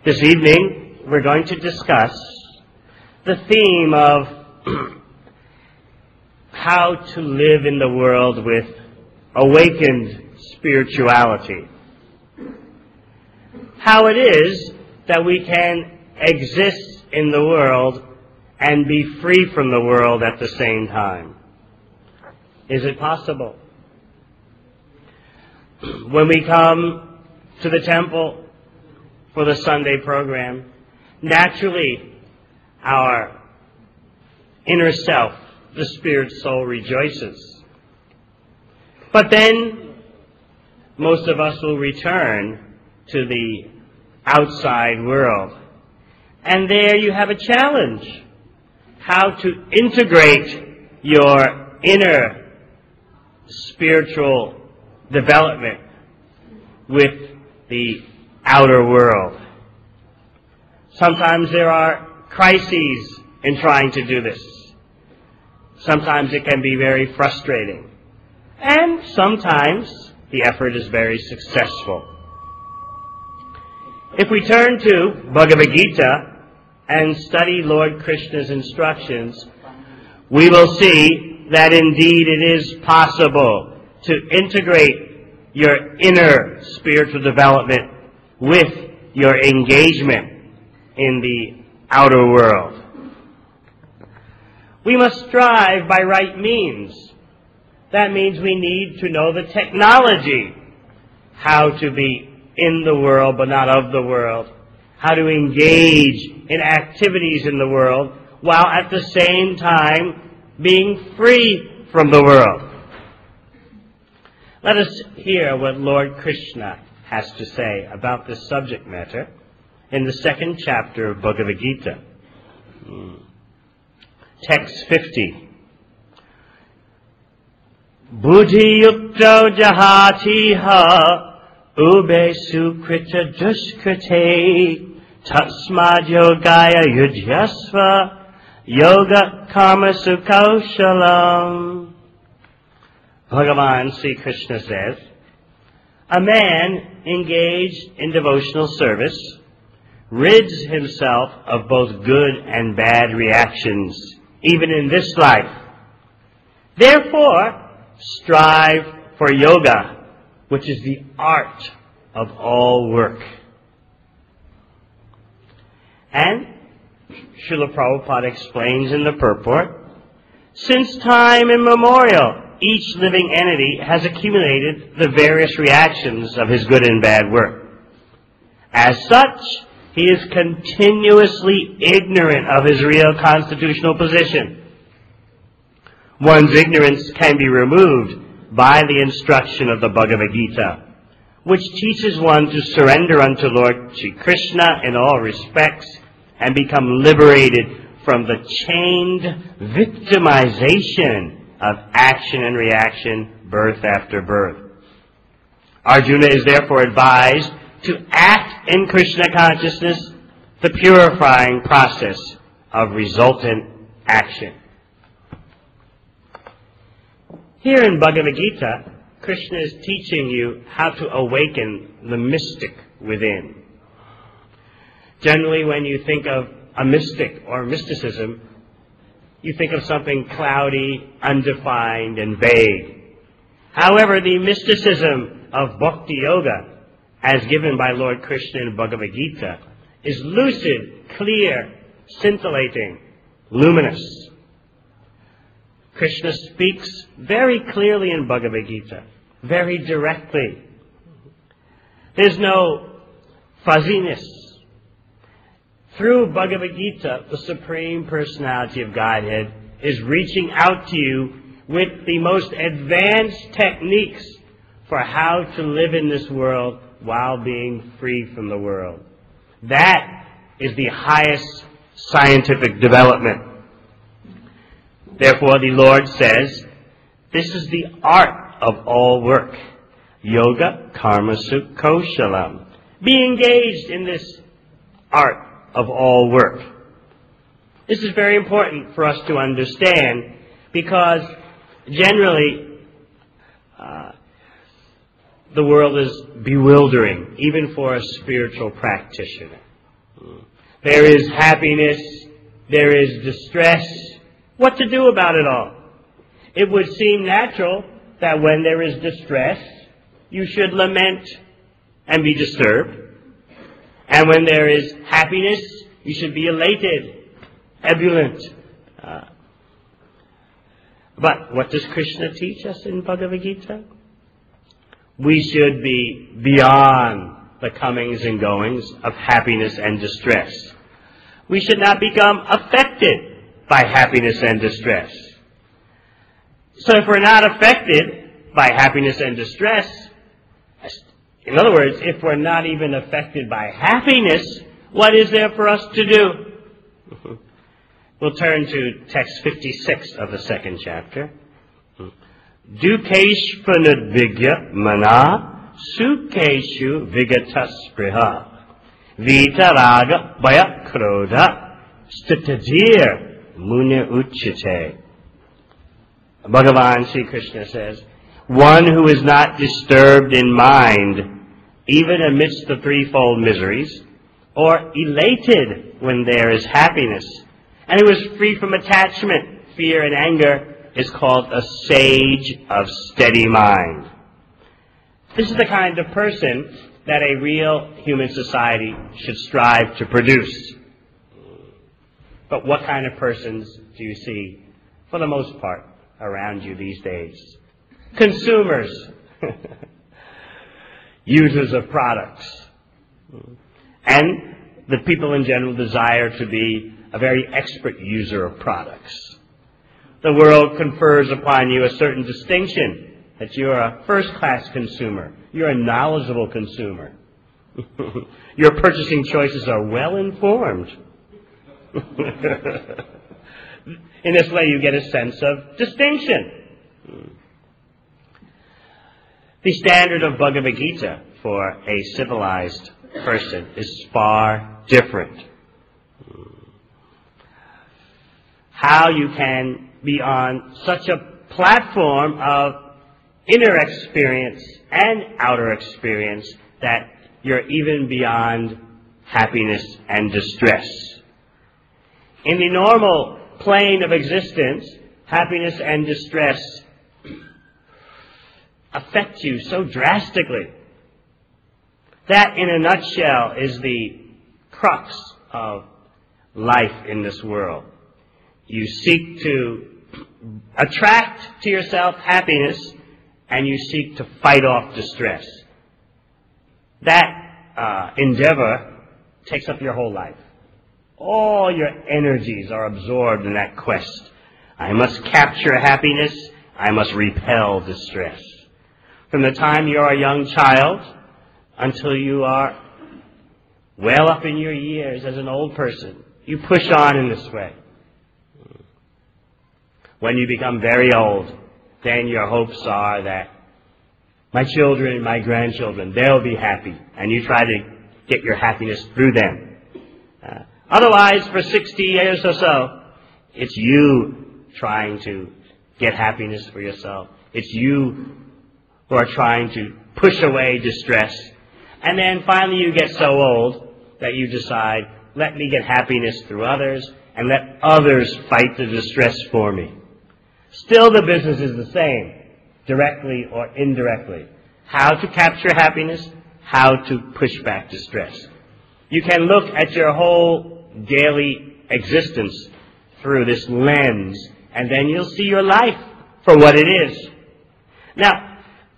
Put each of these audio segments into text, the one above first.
This evening, we're going to discuss the theme of how to live in the world with awakened spirituality. How it is that we can exist in the world and be free from the world at the same time. Is it possible? When we come to the temple for the Sunday program, naturally our inner self, the spirit soul, rejoices. But then most of us will return to the outside world. And there you have a challenge. How to integrate your inner spiritual development with the outer world. Sometimes there are crises in trying to do this. Sometimes it can be very frustrating. And sometimes the effort is very successful. If we turn to Bhagavad Gita and study Lord Krishna's instructions, we will see that indeed it is possible to integrate your inner spiritual development with your engagement in the outer world. We must strive by right means. That means we need to know the technology, how to be in the world but not of the world, how to engage in activities in the world while at the same time being free from the world. Let us hear what Lord Krishna has to say about this subject matter in the second chapter of Bhagavad Gita. Text 50. Buddhi yukto jahatiha ube sukrita duskrite tasmad yogaya yujyasva yoga karma sukaushalam. Bhagavan Sri Krishna says, a man engaged in devotional service rids himself of both good and bad reactions, even in this life. Therefore, strive for yoga, which is the art of all work. And Srila Prabhupada explains in the purport, since time immemorial, each living entity has accumulated the various reactions of his good and bad work. As such, he is continuously ignorant of his real constitutional position. One's ignorance can be removed by the instruction of the Bhagavad Gita, which teaches one to surrender unto Lord Shri Krishna in all respects and become liberated from the chained victimization of action and reaction, birth after birth. Arjuna is therefore advised to act in Krishna consciousness, the purifying process of resultant action. Here in Bhagavad Gita, Krishna is teaching you how to awaken the mystic within. Generally, when you think of a mystic or mysticism, you think of something cloudy, undefined, and vague. However, the mysticism of Bhakti Yoga, as given by Lord Krishna in Bhagavad Gita, is lucid, clear, scintillating, luminous. Krishna speaks very clearly in Bhagavad Gita, very directly. There's no fuzziness. Through Bhagavad Gita, the Supreme Personality of Godhead is reaching out to you with the most advanced techniques for how to live in this world while being free from the world. That is the highest scientific development. Therefore, the Lord says, this is the art of all work. Yoga karma sukoshalam. Be engaged in this art of all work. This is very important for us to understand because generally the world is bewildering, even for a spiritual practitioner. There is happiness, there is distress. What to do about it all? It would seem natural that when there is distress, you should lament and be disturbed. And when there is happiness, you should be elated, ebullient. But what does Krishna teach us in Bhagavad Gita? We should be beyond the comings and goings of happiness and distress. We should not become affected by happiness and distress. So if we're not affected by happiness and distress, in other words, if we're not even affected by happiness, what is there for us to do? We'll turn to text 56 of the second chapter. Dukeshpanudvigya mana sukeshu vigataspriha vitaraga bayakrodha stitadir mune uchite. Bhagavan Sri Krishna says, one who is not disturbed in mind, even amidst the threefold miseries, or elated when there is happiness, and who is free from attachment, fear, and anger, is called a sage of steady mind. This is the kind of person that a real human society should strive to produce. But what kind of persons do you see, for the most part, around you these days? Consumers, users of products, and the people in general desire to be a very expert user of products. The world confers upon you a certain distinction that you're a first-class consumer. You're a knowledgeable consumer. Your purchasing choices are well-informed. In this way, you get a sense of distinction. The standard of Bhagavad Gita for a civilized person is far different. How you can be on such a platform of inner experience and outer experience that you're even beyond happiness and distress. In the normal plane of existence, happiness and distress affect you so drastically. That, in a nutshell, is the crux of life in this world. You seek to attract to yourself happiness, and you seek to fight off distress. That endeavor takes up your whole life. All your energies are absorbed in that quest. I must capture happiness. I must repel distress. From the time you are a young child until you are well up in your years as an old person, you push on in this way. When you become very old, then your hopes are that my children, my grandchildren, they'll be happy, and you try to get your happiness through them. Otherwise, for 60 years or so, it's you trying to get happiness for yourself. It's you who are trying to push away distress. And then finally you get so old that you decide, let me get happiness through others, and let others fight the distress for me. Still, the business is the same, directly or indirectly. How to capture happiness, how to push back distress. You can look at your whole daily existence through this lens, and then you'll see your life for what it is. Now,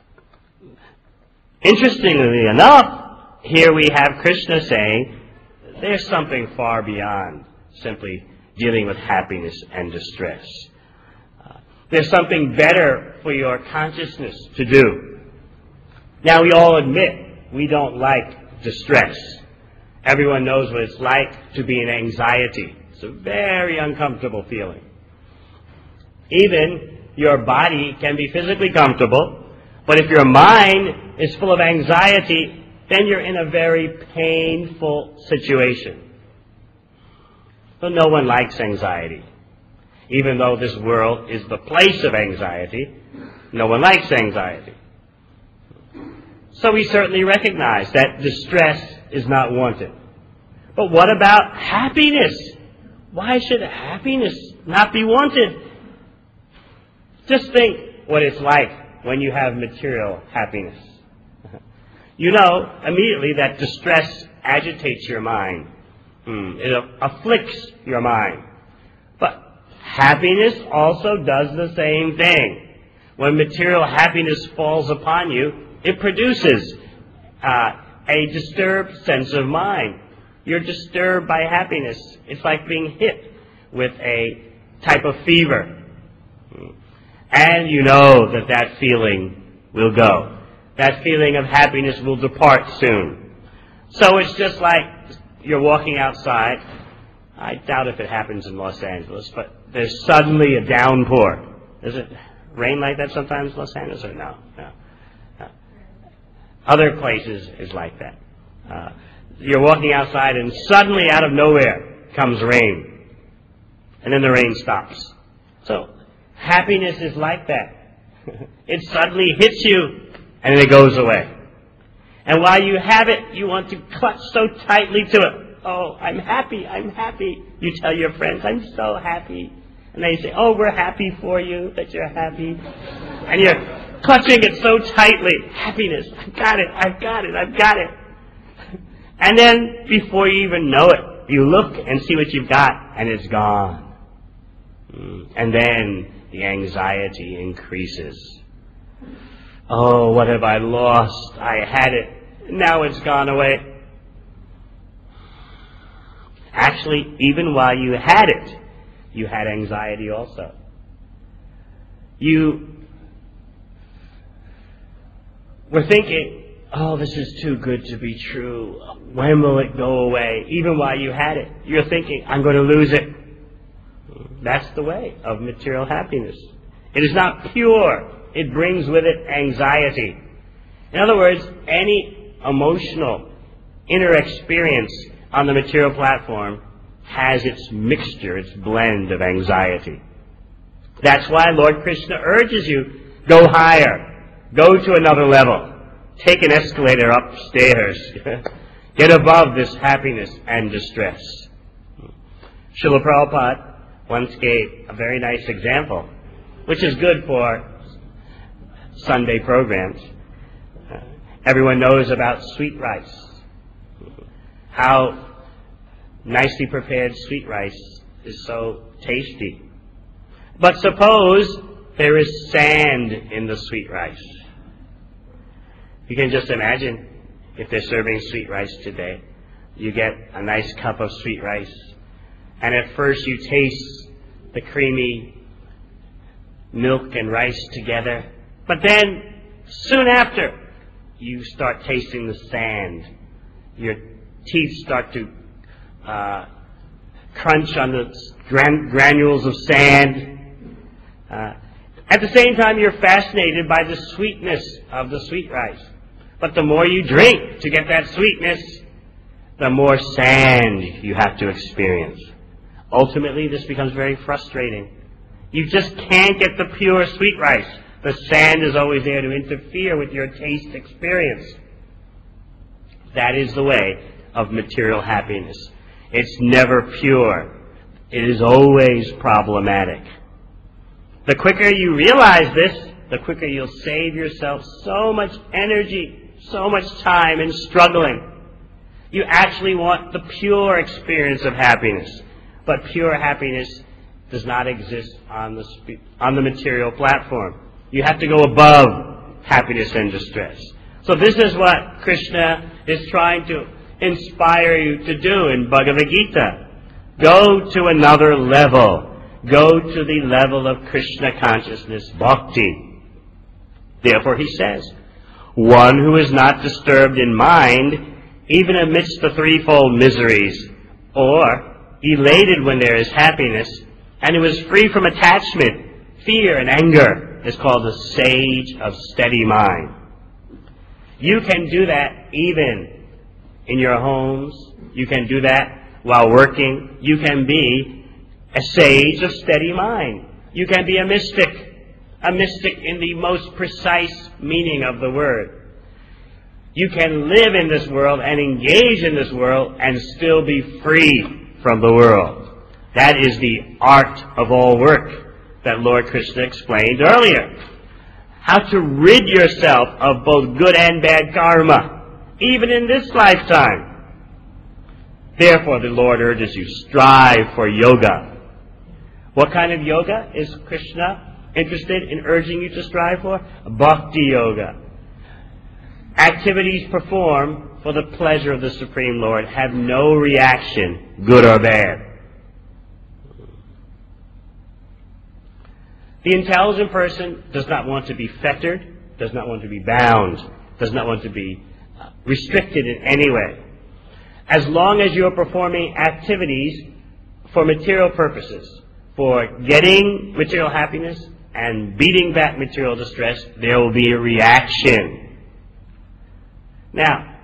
interestingly enough, here we have Krishna saying, there's something far beyond simply dealing with happiness and distress. There's something better for your consciousness to do. Now, we all admit we don't like distress. Everyone knows what it's like to be in anxiety. It's a very uncomfortable feeling. Even your body can be physically comfortable, but if your mind is full of anxiety, then you're in a very painful situation. So no one likes anxiety. Even though this world is the place of anxiety, no one likes anxiety. So we certainly recognize that distress is not wanted. But what about happiness? Why should happiness not be wanted? Just think what it's like when you have material happiness. You know immediately that distress agitates your mind. It afflicts your mind. But happiness also does the same thing. When material happiness falls upon you, it produces a disturbed sense of mind. You're disturbed by happiness. It's like being hit with a type of fever. And you know that that feeling will go. That feeling of happiness will depart soon. So it's just like you're walking outside. I doubt if it happens in Los Angeles, but there's suddenly a downpour. Does it rain like that sometimes in Los Angeles or no? No. Other places is like that. You're walking outside and suddenly out of nowhere comes rain. And then the rain stops. So happiness is like that. It suddenly hits you and then it goes away. And while you have it, you want to clutch so tightly to it. Oh, I'm happy, I'm happy. You tell your friends, I'm so happy. And they say, oh, we're happy for you that you're happy. And you're clutching it so tightly. Happiness, I've got it, I've got it, I've got it. And then, before you even know it, you look and see what you've got, and it's gone. And then the anxiety increases. Oh, what have I lost? I had it. Now it's gone away. Actually, even while you had it, you had anxiety also. You were thinking, oh, this is too good to be true. When will it go away? Even while you had it, you're thinking, I'm going to lose it. That's the way of material happiness. It is not pure. It brings with it anxiety. In other words, any emotional inner experience on the material platform has its mixture, its blend of anxiety. That's why Lord Krishna urges you, go higher, go to another level. Take an escalator upstairs. Get above this happiness and distress. Srila Prabhupada once gave a very nice example, which is good for Sunday programs. Everyone knows about sweet rice. How nicely prepared sweet rice is so tasty. But suppose there is sand in the sweet rice. You can just imagine if they're serving sweet rice today. You get a nice cup of sweet rice, and at first you taste the creamy milk and rice together, but then soon after you start tasting the sand. Your teeth start to crunch on the granules of sand. At the same time, you're fascinated by the sweetness of the sweet rice. But the more you drink to get that sweetness, the more sand you have to experience. Ultimately, this becomes very frustrating. You just can't get the pure sweet rice. The sand is always there to interfere with your taste experience. That is the way of material happiness. It's never pure. It is always problematic. The quicker you realize this, the quicker you'll save yourself so much energy, so much time in struggling. You actually want the pure experience of happiness. But pure happiness does not exist on the material platform. You have to go above happiness and distress. So this is what Krishna is trying to inspire you to do in Bhagavad Gita. Go to another level. Go to the level of Krishna consciousness, bhakti. Therefore he says, one who is not disturbed in mind, even amidst the threefold miseries, or elated when there is happiness, and who is free from attachment, fear, and anger, is called a sage of steady mind. You can do that even in your homes. You can do that while working. You can be a sage of steady mind. You can be a mystic in the most precise meaning of the word. You can live in this world and engage in this world and still be free from the world. That is the art of all work that Lord Krishna explained earlier. How to rid yourself of both good and bad karma, even in this lifetime. Therefore, the Lord urges you, strive for yoga. What kind of yoga is Krishna interested in urging you to strive for? Bhakti yoga. Activities performed for the pleasure of the Supreme Lord have no reaction, good or bad. The intelligent person does not want to be fettered, does not want to be bound, does not want to be restricted in any way. As long as you are performing activities for material purposes, for getting material happiness and beating back material distress, there will be a reaction. Now,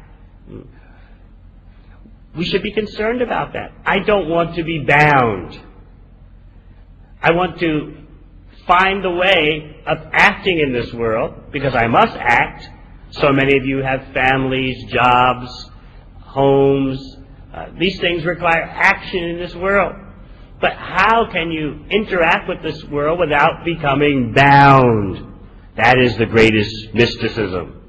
we should be concerned about that. I don't want to be bound. I want to find the way of acting in this world, because I must act. So many of you have families, jobs, homes. These things require action in this world. But how can you interact with this world without becoming bound? That is the greatest mysticism.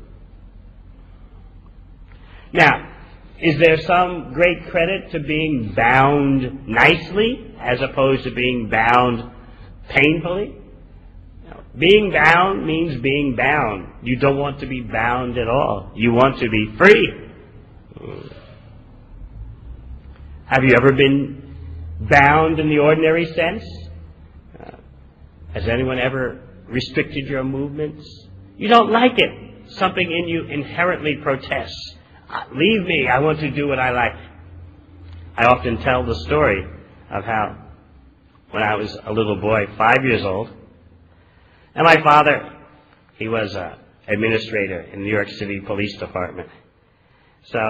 Now, is there some great credit to being bound nicely as opposed to being bound painfully? Being bound means being bound. You don't want to be bound at all. You want to be free. Have you ever been bound in the ordinary sense? Has anyone ever restricted your movements? You don't like it. Something in you inherently protests. Leave me. I want to do what I like. I often tell the story of how when I was a little boy, 5 years old, and my father, he was an administrator in the New York City Police Department. So,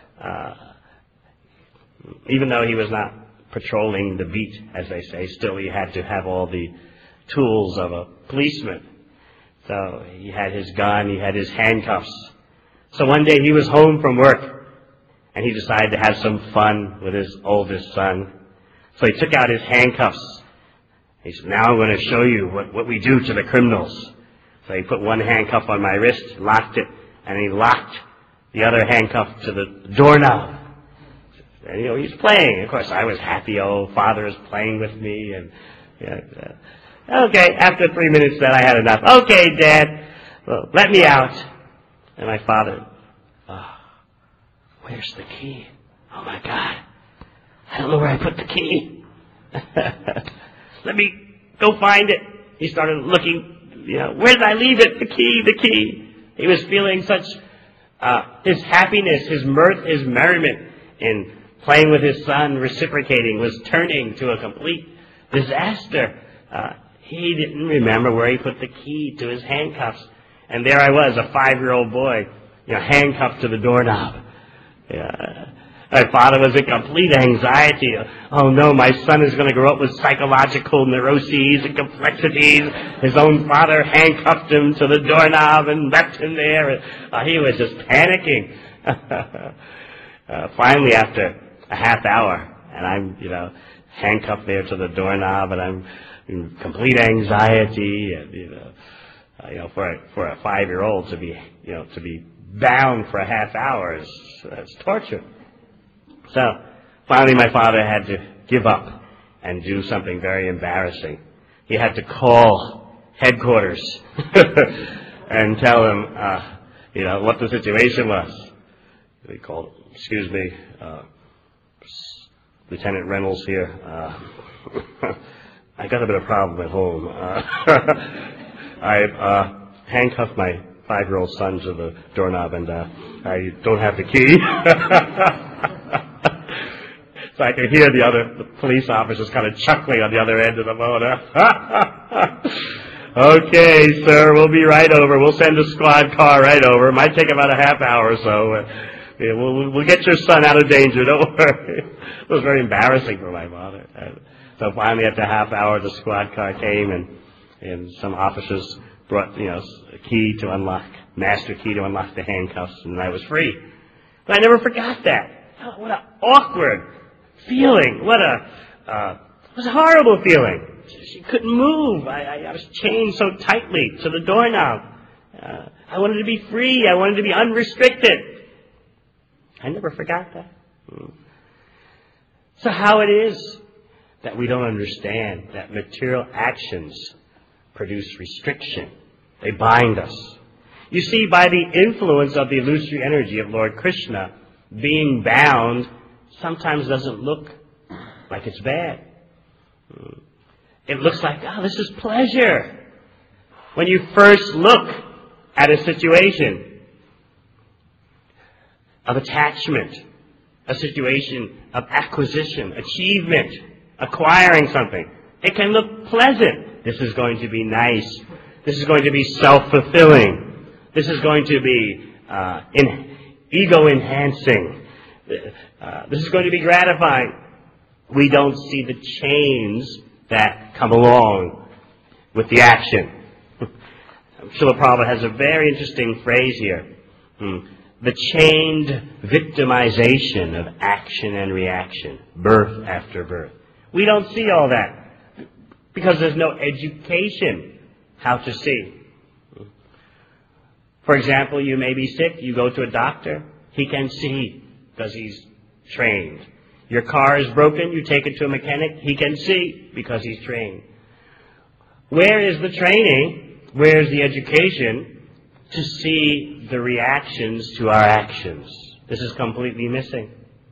even though he was not patrolling the beat, as they say, still he had to have all the tools of a policeman. So, he had his gun, he had his handcuffs. So one day he was home from work, and he decided to have some fun with his oldest son. So he took out his handcuffs. He said, now I'm going to show you what we do to the criminals. So he put one handcuff on my wrist, locked it, and he locked the other handcuff to the doorknob. And, he's playing. Of course, I was happy. Oh, Father is playing with me. And okay, after 3 minutes, then I had enough. Okay, Dad, well, let me out. And my father, where's the key? Oh, my God. I don't know where I put the key. Let me go find it. He started looking, where did I leave it? The key. He was feeling such, his happiness, his mirth, his merriment in playing with his son, reciprocating, was turning to a complete disaster. He didn't remember where he put the key to his handcuffs. And there I was, a 5-year-old boy, handcuffed to the doorknob. My father was in complete anxiety. Oh no, my son is going to grow up with psychological neuroses and complexities. His own father handcuffed him to the doorknob and left him there. He was just panicking. Finally, after a half hour, and I'm, handcuffed there to the doorknob, and I'm in complete anxiety, and for a 5-year-old to be bound for a half hour is torture. So finally, my father had to give up and do something very embarrassing. He had to call headquarters and tell them, what the situation was. He called, excuse me, Lieutenant Reynolds here. I got a bit of problem at home. I've handcuffed my 5-year-old son to the doorknob, and I don't have the key. So I could hear the police officers kind of chuckling on the other end of the phone. Okay, sir, we'll be right over. We'll send a squad car right over. It might take about a half hour or so. We'll get your son out of danger. Don't worry. It was very embarrassing for my father. So finally, after a half hour, the squad car came, and some officers brought, a key to unlock master key to unlock the handcuffs, and I was free. But I never forgot that. Oh, what an awkward feeling. It was a horrible feeling. She couldn't move. I was chained so tightly to the doorknob. I wanted to be free. I wanted to be unrestricted. I never forgot that. So how it is that we don't understand that material actions produce restriction. They bind us. You see, by the influence of the illusory energy of Lord Krishna, being bound sometimes doesn't look like it's bad. It looks like, oh, this is pleasure. When you first look at a situation of attachment, a situation of acquisition, achievement, acquiring something, it can look pleasant. This is going to be nice. This is going to be self-fulfilling. This is going to be ego-enhancing. This is going to be gratifying. We don't see the chains that come along with the action. Srila Prabhupada has a very interesting phrase here. The chained victimization of action and reaction, birth after birth. We don't see all that because there's no education how to see. For example, you may be sick, you go to a doctor, he can see because he's trained. Your car is broken, you take it to a mechanic, he can see because he's trained. Where is the training? Where is the education to see the reactions to our actions? This is completely missing.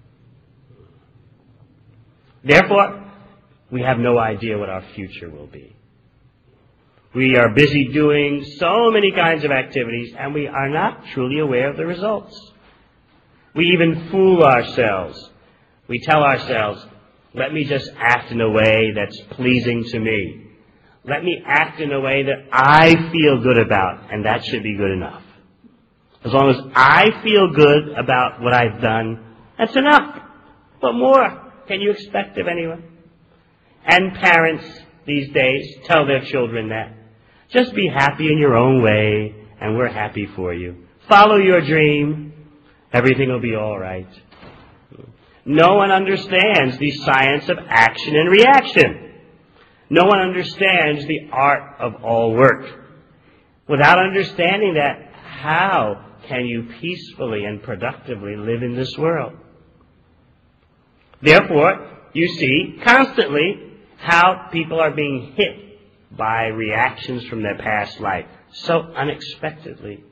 Therefore, we have no idea what our future will be. We are busy doing so many kinds of activities, and we are not truly aware of the results. We even fool ourselves. We tell ourselves, let me just act in a way that's pleasing to me. Let me act in a way that I feel good about, and that should be good enough. As long as I feel good about what I've done, that's enough. What more can you expect of anyone? And parents these days tell their children that. Just be happy in your own way, and we're happy for you. Follow your dream. Everything will be all right. No one understands the science of action and reaction. No one understands the art of all work. Without understanding that, how can you peacefully and productively live in this world? Therefore, you see constantly how people are being hit by reactions from their past life so unexpectedly.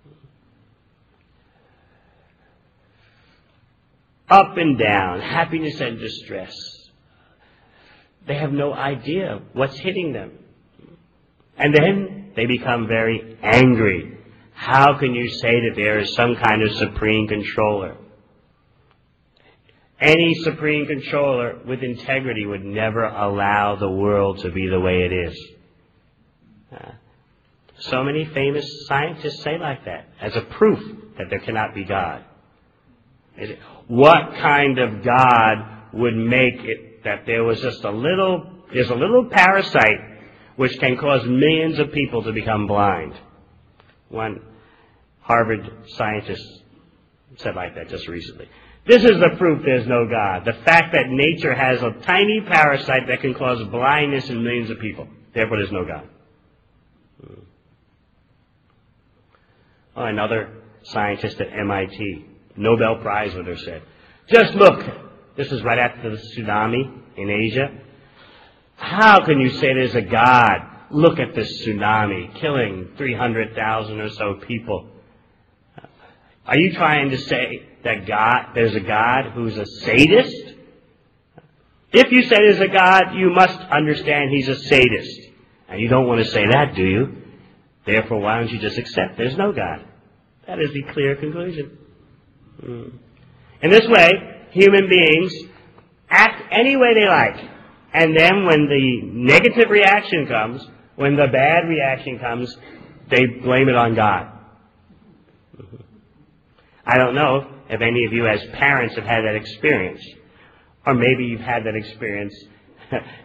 Up and down, happiness and distress. They have no idea what's hitting them. And then they become very angry. How can you say that there is some kind of supreme controller? Any supreme controller with integrity would never allow the world to be the way it is. So many famous scientists say like that as a proof that there cannot be God. What kind of God would make it that there's a little parasite which can cause millions of people to become blind? One Harvard scientist said like that just recently. This is the proof there's no God. The fact that nature has a tiny parasite that can cause blindness in millions of people. Therefore, there's no God. Oh, another scientist at MIT, Nobel Prize winner, said, just look, this is right after the tsunami in Asia. How can you say there's a God? Look at this tsunami, killing 300,000 or so people. Are you trying to say that there's a God who's a sadist? If you say there's a God, you must understand he's a sadist. And you don't want to say that, do you? Therefore, why don't you just accept there's no God? That is the clear conclusion. In this way, human beings act any way they like. And then when the negative reaction comes, when the bad reaction comes, they blame it on God. I don't know if any of you as parents have had that experience. Or maybe you've had that experience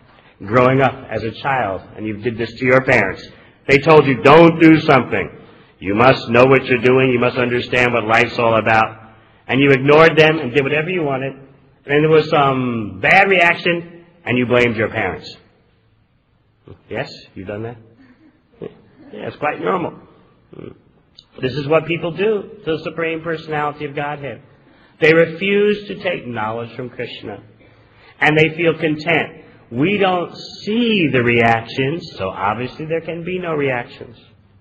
growing up as a child and you did this to your parents. They told you, don't do something. You must know what you're doing. You must understand what life's all about. And you ignored them and did whatever you wanted. And then there was some bad reaction, and you blamed your parents. Yes? You've done that? Yeah, it's quite normal. This is what people do to the Supreme Personality of Godhead. They refuse to take knowledge from Krishna. And they feel content. We don't see the reactions, so obviously there can be no reactions.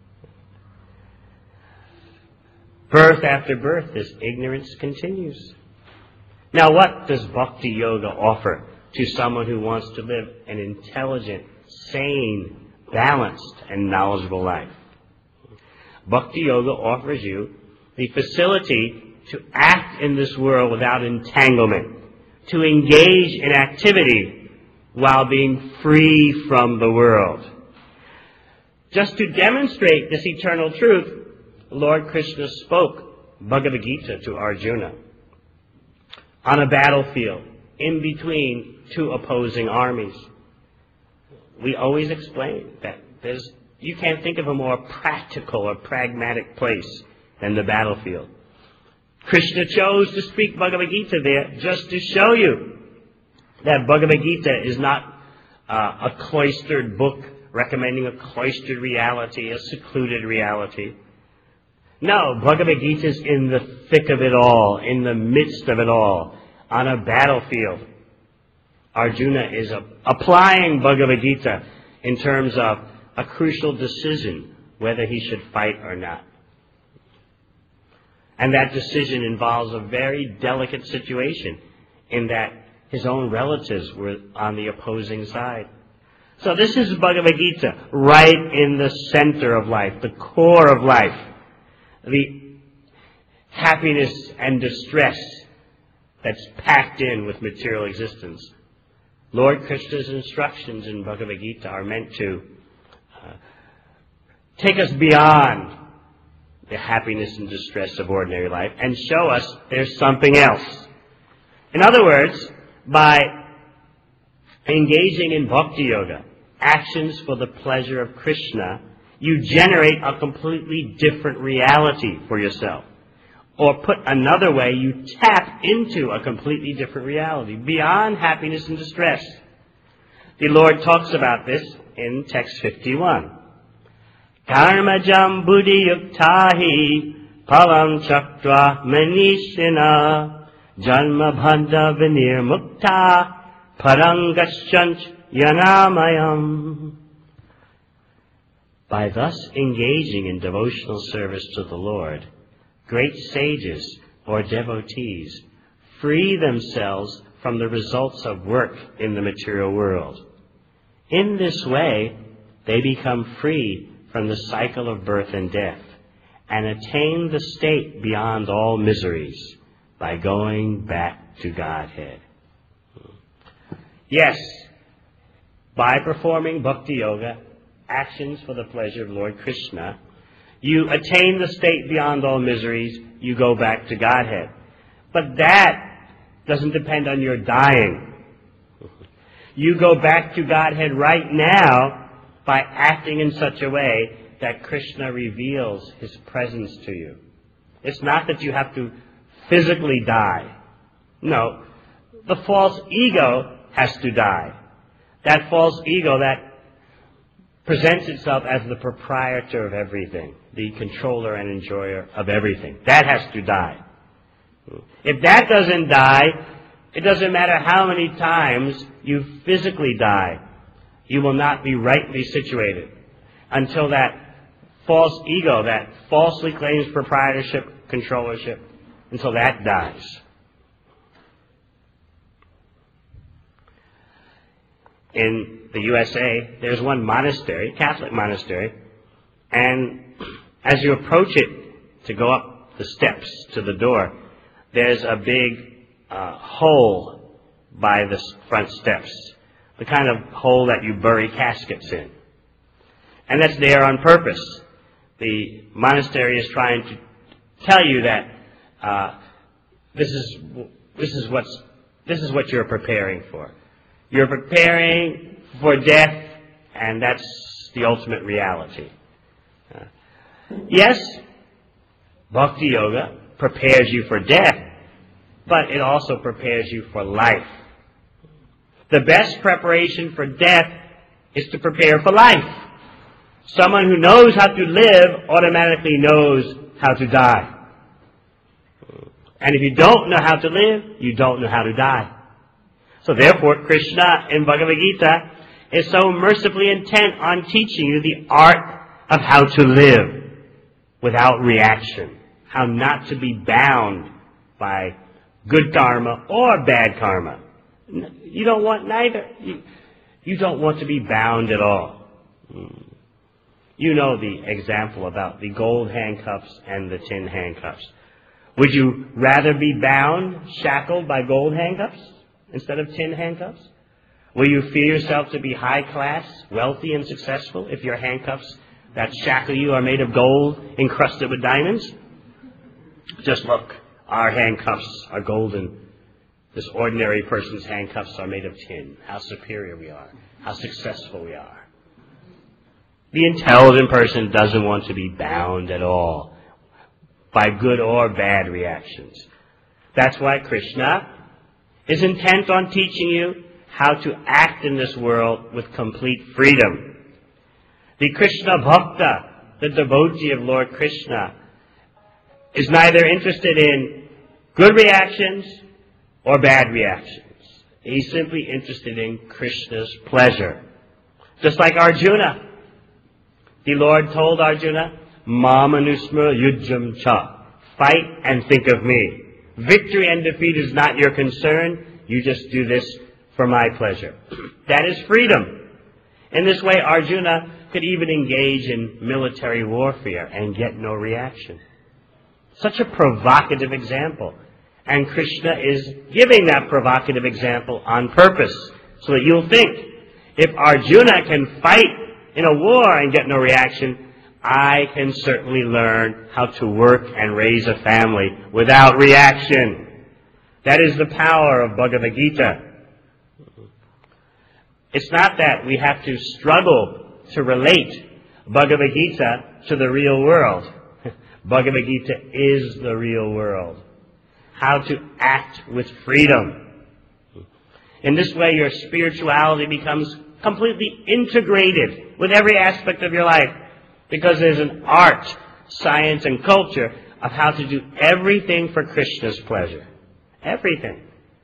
Birth after birth, this ignorance continues. Now, what does Bhakti Yoga offer to someone who wants to live an intelligent, sane, balanced, and knowledgeable life? Bhakti Yoga offers you the facility to act in this world without entanglement, to engage in activity while being free from the world. Just to demonstrate this eternal truth, Lord Krishna spoke Bhagavad Gita to Arjuna on a battlefield in between two opposing armies. We always explain that you can't think of a more practical or pragmatic place than the battlefield. Krishna chose to speak Bhagavad Gita there just to show you that Bhagavad Gita is not a cloistered book recommending a cloistered reality, a secluded reality. No, Bhagavad Gita is in the thick of it all, in the midst of it all, on a battlefield. Arjuna is applying Bhagavad Gita in terms of a crucial decision whether he should fight or not. And that decision involves a very delicate situation in that his own relatives were on the opposing side. So this is Bhagavad Gita, right in the center of life, the core of life, the happiness and distress that's packed in with material existence. Lord Krishna's instructions in Bhagavad Gita are meant to take us beyond the happiness and distress of ordinary life and show us there's something else. In other words, by engaging in Bhakti Yoga, actions for the pleasure of Krishna, you generate a completely different reality for yourself. Or put another way, you tap into a completely different reality, beyond happiness and distress. The Lord talks about this in text 51. Karmajam buddhi yuktahi palam chakra manishina janma bhanda vinir mukta parangaschanch yanamayam. By thus engaging in devotional service to the Lord, great sages or devotees free themselves from the results of work in the material world. In this way, they become free from the cycle of birth and death and attain the state beyond all miseries by going back to Godhead. Yes, by performing Bhakti Yoga, actions for the pleasure of Lord Krishna, you attain the state beyond all miseries, you go back to Godhead. But that doesn't depend on your dying. You go back to Godhead right now by acting in such a way that Krishna reveals His presence to you. It's not that you have to physically die. No, the false ego has to die. That false ego that presents itself as the proprietor of everything, the controller and enjoyer of everything. That has to die. If that doesn't die, it doesn't matter how many times you physically die, you will not be rightly situated until that false ego that falsely claims proprietorship, controllership, until that dies. In the USA, there's one monastery, Catholic monastery, and as you approach it to go up the steps to the door, there's a big hole by the front steps, the kind of hole that you bury caskets in. And that's there on purpose. The monastery is trying to tell you that this is what you're preparing for. You're preparing for death, and that's the ultimate reality. Yes, Bhakti Yoga prepares you for death, but it also prepares you for life. The best preparation for death is to prepare for life. Someone who knows how to live automatically knows how to die. And if you don't know how to live, you don't know how to die. So therefore, Krishna in Bhagavad Gita is so mercifully intent on teaching you the art of how to live without reaction, how not to be bound by good karma or bad karma. You don't want neither. You don't want to be bound at all. You know the example about the gold handcuffs and the tin handcuffs. Would you rather be bound, shackled by gold handcuffs instead of tin handcuffs? Will you feel yourself to be high class, wealthy, and successful if your handcuffs that shackle you are made of gold encrusted with diamonds? Just look, our handcuffs are golden. This ordinary person's handcuffs are made of tin. How superior we are. How successful we are. The intelligent person doesn't want to be bound at all by good or bad reactions. That's why Krishna is intent on teaching you how to act in this world with complete freedom. The Krishna Bhakta, the devotee of Lord Krishna, is neither interested in good reactions or bad reactions. He's simply interested in Krishna's pleasure. Just like Arjuna. The Lord told Arjuna, Mamanusmara yujjam cha. Fight and think of me. Victory and defeat is not your concern. You just do this for my pleasure. That is freedom. In this way, Arjuna could even engage in military warfare and get no reaction. Such a provocative example. And Krishna is giving that provocative example on purpose so that you'll think, if Arjuna can fight in a war and get no reaction, I can certainly learn how to work and raise a family without reaction. That is the power of Bhagavad Gita. It's not that we have to struggle to relate Bhagavad Gita to the real world. Bhagavad Gita is the real world. How to act with freedom. In this way, your spirituality becomes completely integrated with every aspect of your life, because there's an art, science, and culture of how to do everything for Krishna's pleasure. Everything.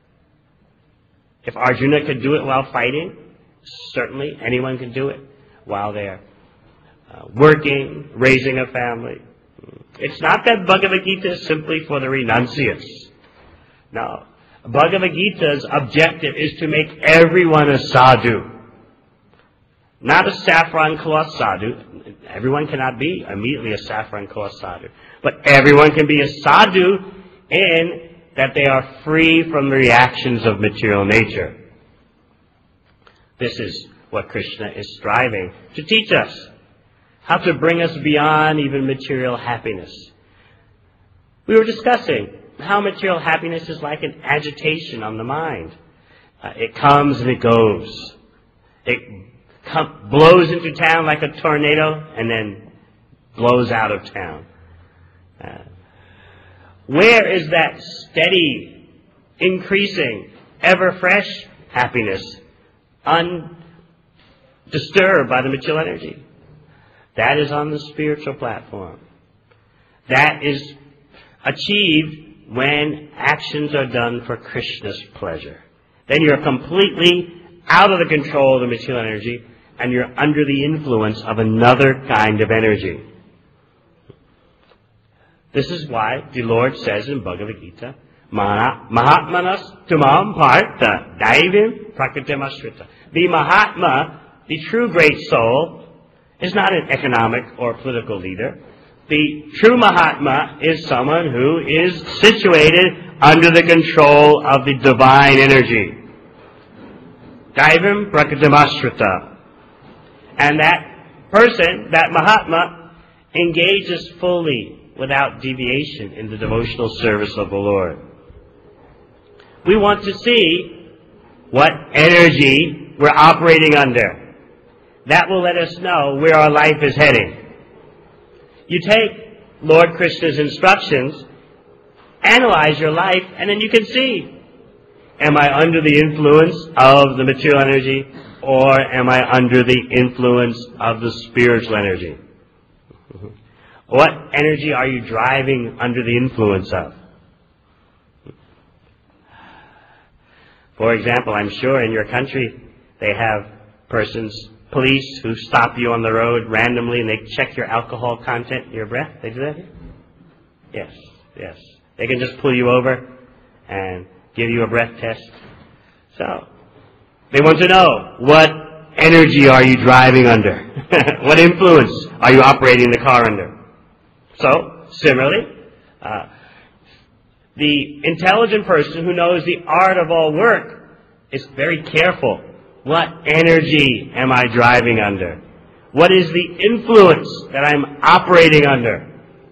If Arjuna could do it while fighting, certainly anyone can do it while they're working, raising a family. It's not that Bhagavad Gita is simply for the renunciates. No. Bhagavad Gita's objective is to make everyone a sadhu. Not a saffron cloth sadhu. Everyone cannot be immediately a saffron cloth sadhu. But everyone can be a sadhu in that they are free from the reactions of material nature. This is what Krishna is striving to teach us. How to bring us beyond even material happiness. We were discussing how material happiness is like an agitation on the mind. It comes and it goes. It blows into town like a tornado and then blows out of town. Where is that steady, increasing, ever-fresh happiness, undisturbed by the material energy? That is on the spiritual platform. That is achieved when actions are done for Krishna's pleasure. Then you're completely out of the control of the material energy, and you're under the influence of another kind of energy. This is why the Lord says in Bhagavad Gita, Mahatmanas tumam partha daivim prakritim ashrita. The Mahatma, the true great soul, is not an economic or political leader. The true Mahatma is someone who is situated under the control of the divine energy. Daivim prakritim ashrita. And that person, that Mahatma, engages fully without deviation in the devotional service of the Lord. We want to see what energy we're operating under. That will let us know where our life is heading. You take Lord Krishna's instructions, analyze your life, and then you can see, am I under the influence of the material energy, or am I under the influence of the spiritual energy? What energy are you driving under the influence of? For example, I'm sure in your country they have police who stop you on the road randomly and they check your alcohol content in your breath. They do that here? Yes. They can just pull you over and give you a breath test. So, they want to know, what energy are you driving under? What influence are you operating the car under? So, similarly, the intelligent person who knows the art of all work is very careful. What energy am I driving under? What is the influence that I'm operating under?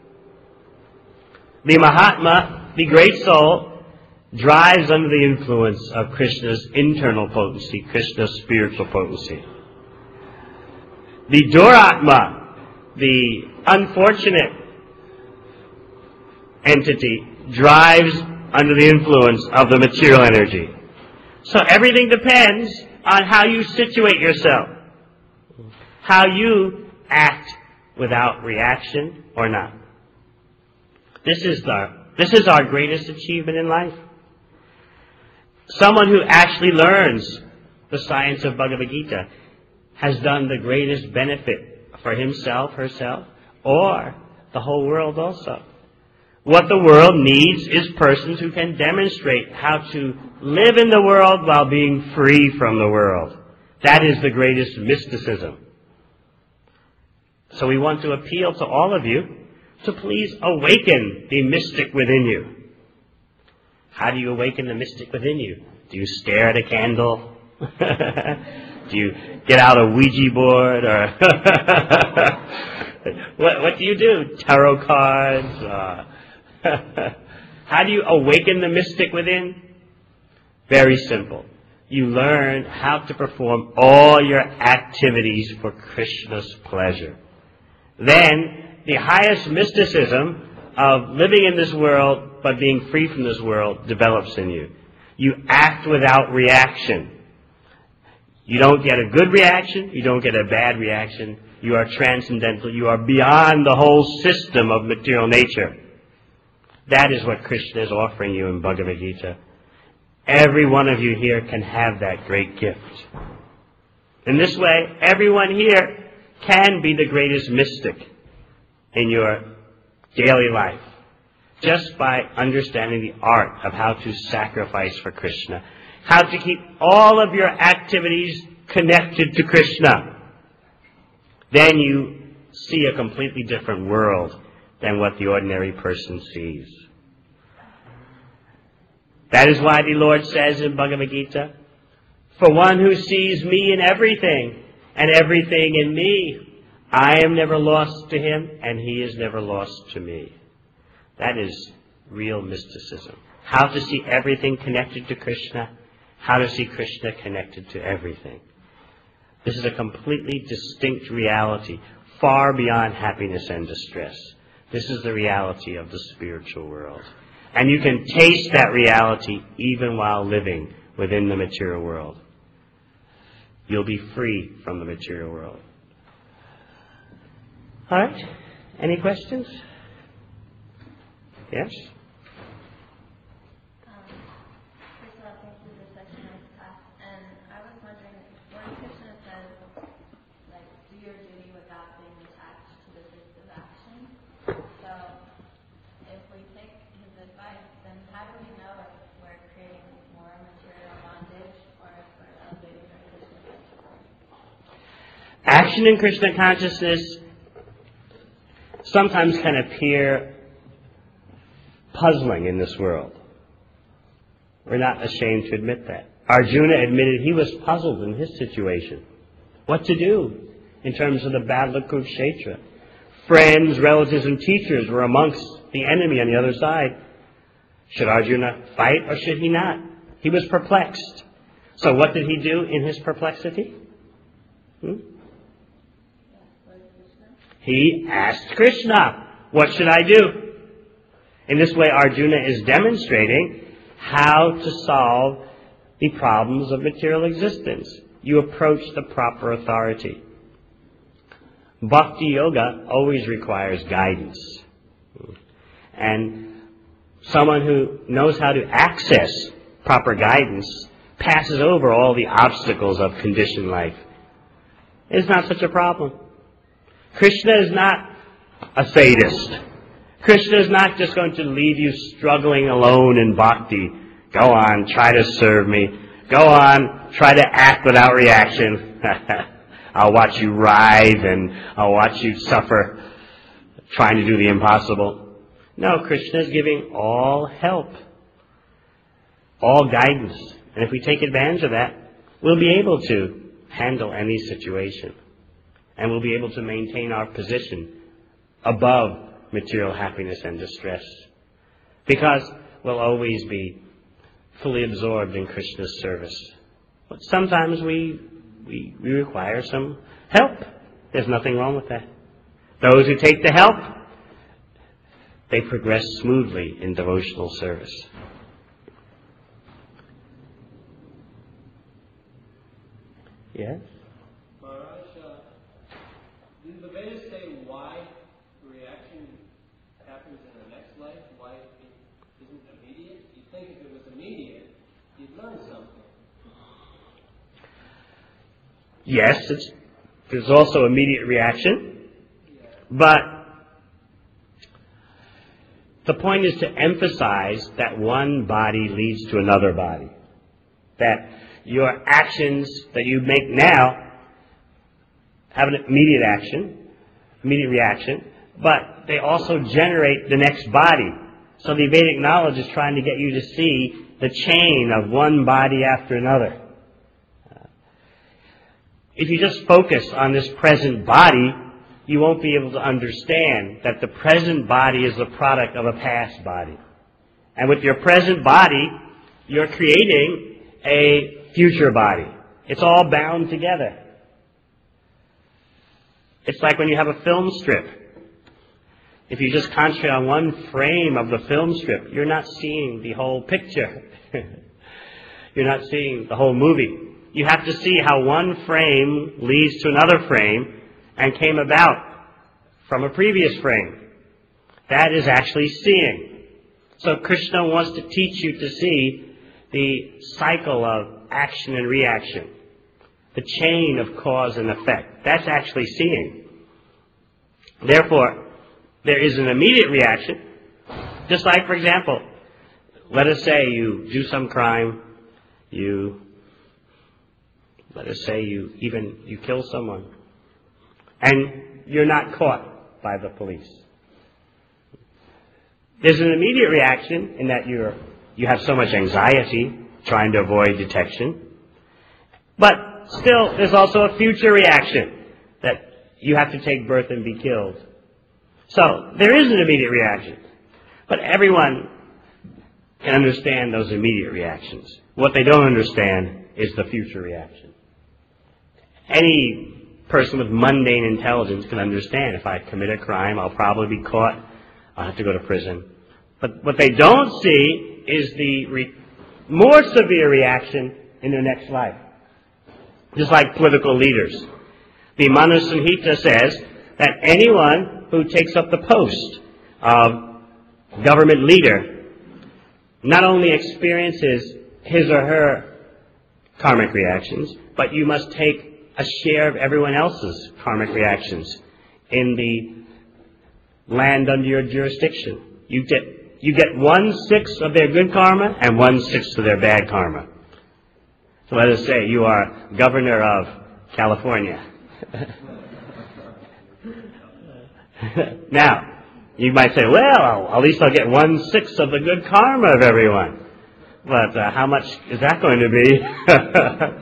The Mahatma, the great soul, drives under the influence of Krishna's internal potency, Krishna's spiritual potency. The Duratma, the unfortunate entity, drives under the influence of the material energy. So everything depends on how you situate yourself, how you act without reaction or not. This is our greatest achievement in life. Someone who actually learns the science of Bhagavad Gita has done the greatest benefit for himself, herself, or the whole world also. What the world needs is persons who can demonstrate how to live in the world while being free from the world. That is the greatest mysticism. So we want to appeal to all of you to please awaken the mystic within you. How do you awaken the mystic within you? Do you stare at a candle? Do you get out a Ouija board? Or what do you do? Tarot cards? How do you awaken the mystic within? Very simple. You learn how to perform all your activities for Krishna's pleasure. Then, the highest mysticism of living in this world but being free from this world develops in you. You act without reaction. You don't get a good reaction. You don't get a bad reaction. You are transcendental. You are beyond the whole system of material nature. That is what Krishna is offering you in Bhagavad Gita. Every one of you here can have that great gift. In this way, everyone here can be the greatest mystic in your daily life, just by understanding the art of how to sacrifice for Krishna, how to keep all of your activities connected to Krishna. Then you see a completely different world than what the ordinary person sees. That is why the Lord says in Bhagavad Gita, for one who sees me in everything, and everything in me, I am never lost to him, and he is never lost to me. That is real mysticism. How to see everything connected to Krishna, how to see Krishna connected to everything. This is a completely distinct reality, far beyond happiness and distress. This is the reality of the spiritual world. And you can taste that reality even while living within the material world. You'll be free from the material world. All right. Any questions? Yes? First of all, thank you for such a nice class. And I was wondering, when Krishna says, like, do your duty without being attached to the fifth of action. So, if we take his advice, then how do we know if we're creating more material bondage or if we're elevating our Krishna consciousness? Action in Krishna consciousness sometimes can appear puzzling in this world. We're not ashamed to admit that. Arjuna admitted he was puzzled in his situation. What to do in terms of the battle of Kurukshetra? Friends, relatives, and teachers were amongst the enemy on the other side. Should Arjuna fight or should he not? He was perplexed. So what did he do in his perplexity? He asked Krishna, what should I do? In this way, Arjuna is demonstrating how to solve the problems of material existence. You approach the proper authority. Bhakti yoga always requires guidance. And someone who knows how to access proper guidance passes over all the obstacles of conditioned life. It's not such a problem. Krishna is not a sadist. Krishna is not just going to leave you struggling alone in bhakti. Go on, try to serve me. Go on, try to act without reaction. I'll watch you writhe and I'll watch you suffer trying to do the impossible. No, Krishna is giving all help, all guidance. And if we take advantage of that, we'll be able to handle any situation. And we'll be able to maintain our position above material happiness and distress. Because we'll always be fully absorbed in Krishna's service. But sometimes we require some help. There's nothing wrong with that. Those who take the help, they progress smoothly in devotional service. Yes? Maharaj, did the Vedas say why reaction happens in the next life? Why it isn't immediate? You'd think if it was immediate, you'd learn something. Yes, there's also immediate reaction, but the point is to emphasize that one body leads to another body. That your actions that you make now have an immediate reaction, but they also generate the next body. So the Vedic knowledge is trying to get you to see the chain of one body after another. If you just focus on this present body, you won't be able to understand that the present body is the product of a past body. And with your present body, you're creating a future body. It's all bound together. It's like when you have a film strip. If you just concentrate on one frame of the film strip, you're not seeing the whole picture. You're not seeing the whole movie. You have to see how one frame leads to another frame and came about from a previous frame. That is actually seeing. So Krishna wants to teach you to see the cycle of action and reaction, the chain of cause and effect. That's actually seeing. Therefore, there is an immediate reaction. Just like, for example, let us say you do some crime, let us say you kill someone, and you're not caught by the police. There's an immediate reaction in that you have so much anxiety trying to avoid detection. But still, there's also a future reaction that you have to take birth and be killed. So there is an immediate reaction. But everyone can understand those immediate reactions. What they don't understand is the future reaction. Any person with mundane intelligence can understand if I commit a crime, I'll probably be caught, I'll have to go to prison. But what they don't see is the more severe reaction in their next life. Just like political leaders. The Manu Samhita says that anyone who takes up the post of government leader not only experiences his or her karmic reactions, but you must take a share of everyone else's karmic reactions in the land under your jurisdiction. You get 1/6 of their good karma and 1/6 of their bad karma. So let us say you are governor of California. Now, you might say, well, at least I'll get 1/6 of the good karma of everyone. But how much is that going to be?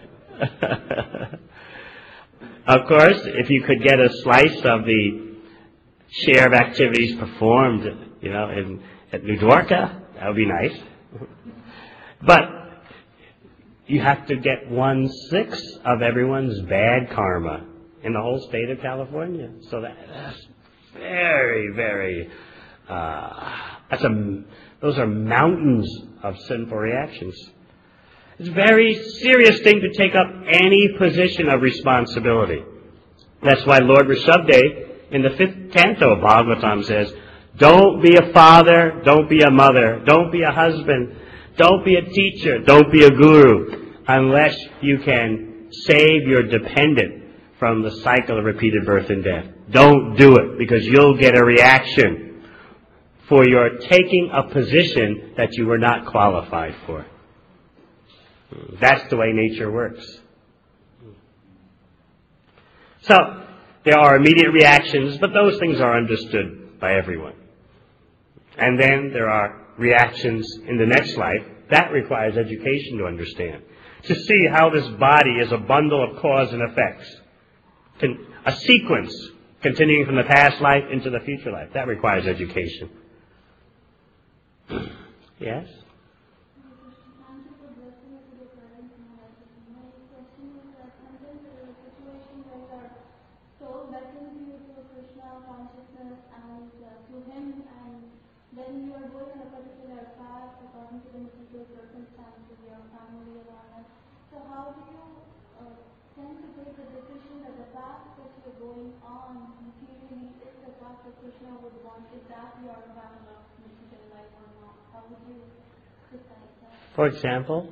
Of course, if you could get a slice of the share of activities performed, at New Dwarka, that would be nice. But you have to get 1/6 of everyone's bad karma. in the whole state of California. So that's very, very, those are mountains of sinful reactions. It's a very serious thing to take up any position of responsibility. That's why Lord Rishabdev in the 5th canto of Bhagavatam says, don't be a father, don't be a mother, don't be a husband, don't be a teacher, don't be a guru, unless you can save your dependent from the cycle of repeated birth and death. Don't do it, because you'll get a reaction for your taking a position that you were not qualified for. That's the way nature works. So, there are immediate reactions, but those things are understood by everyone. And then there are reactions in the next life. That requires education to understand. To see how this body is a bundle of cause and effects. A sequence continuing from the past life into the future life. That requires education. Yes? Then you are going on a particular path according to the material circumstances, your family and all that. So how do you tend to take the decision that the path that you're going on materially is the path that Krishna would want? Is that your path of material life or not? How would you decide that? For example?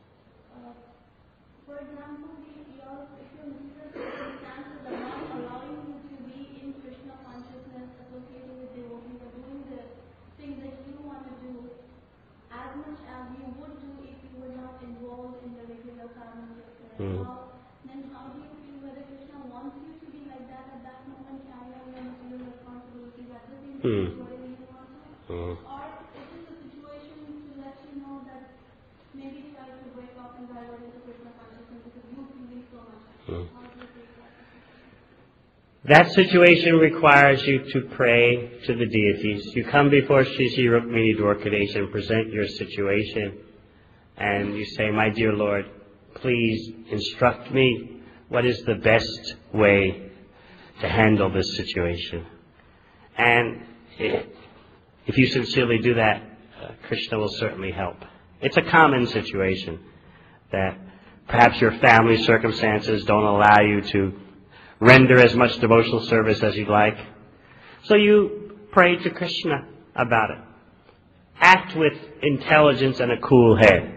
For example, if your material circumstances are not allowing you to be in Krishna consciousness, associating with devotees, or doing the things that you want to do as much as you would do if you were not involved in the regular family affairs. Then how do you feel whether Krishna wants you to be like that at that moment, carry out your material responsibilities at the same time you are really want to? Or is this a situation to let you know that maybe try to break off and divert into Krishna consciousness because you feel so much? How do you take that? That situation requires you to pray to the deities. You come before Sri Sri Rukmini Dwarkadesh and present your situation. And you say, my dear Lord, please instruct me what is the best way to handle this situation. And if you sincerely do that, Krishna will certainly help. It's a common situation that perhaps your family circumstances don't allow you to render as much devotional service as you'd like. So you pray to Krishna about it. Act with intelligence and a cool head.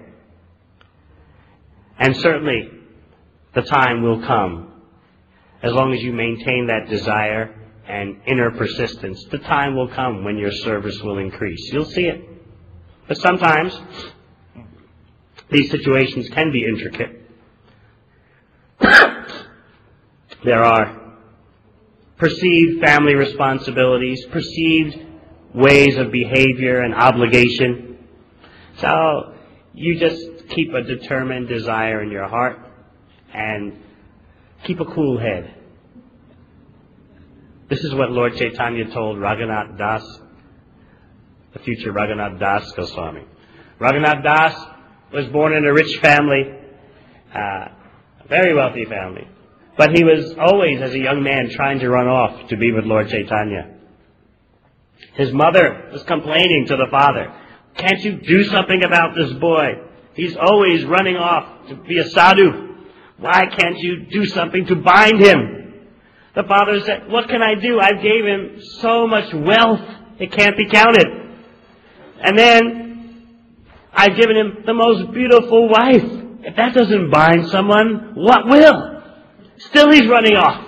And certainly, the time will come. As long as you maintain that desire and inner persistence, the time will come when your service will increase. You'll see it. But sometimes, these situations can be intricate. There are perceived family responsibilities, perceived ways of behavior and obligation. So you just keep a determined desire in your heart and keep a cool head. This is what Lord Chaitanya told Raghunath Das, the future Raghunath Das Goswami. Raghunath Das was born in a rich family, a very wealthy family. But he was always, as a young man, trying to run off to be with Lord Chaitanya. His mother was complaining to the father, can't you do something about this boy? He's always running off to be a sadhu. Why can't you do something to bind him? The father said, what can I do? I gave him so much wealth, it can't be counted. And then, I've given him the most beautiful wife. If that doesn't bind someone, what will? Still he's running off.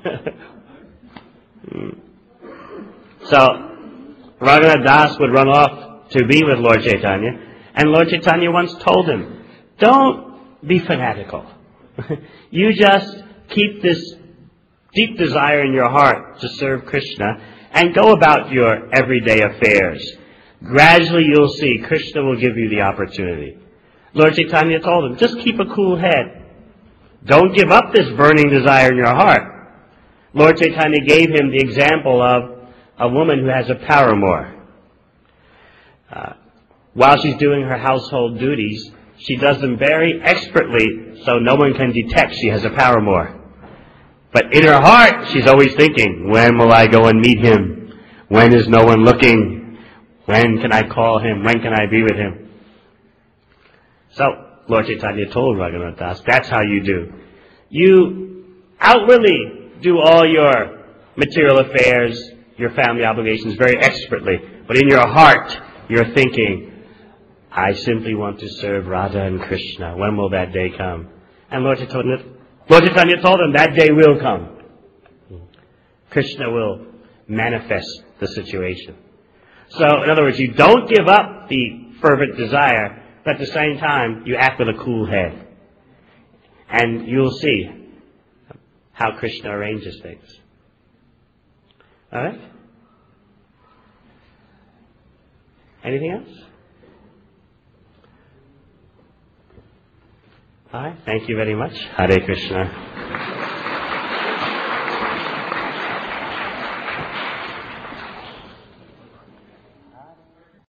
So, Raghunath Das would run off to be with Lord Chaitanya, and Lord Chaitanya once told him, don't be fanatical. You just keep this deep desire in your heart to serve Krishna and go about your everyday affairs. Gradually you'll see Krishna will give you the opportunity. Lord Chaitanya told him, just keep a cool head. Don't give up this burning desire in your heart. Lord Chaitanya gave him the example of a woman who has a paramour. While she's doing her household duties, she does them very expertly so no one can detect she has a paramour. But in her heart, she's always thinking, when will I go and meet him? When is no one looking? When can I call him? When can I be with him? So, Lord Chaitanya told Raghunath Das, that's how you do. You outwardly do all your material affairs, your family obligations very expertly. But in your heart, you're thinking, I simply want to serve Radha and Krishna. When will that day come? And Lord Chaitanya told him that day will come. Krishna will manifest the situation. So, in other words, you don't give up the fervent desire, but at the same time, you act with a cool head. And you'll see how Krishna arranges things. All right? Anything else? All right. Thank you very much. Hare Krishna.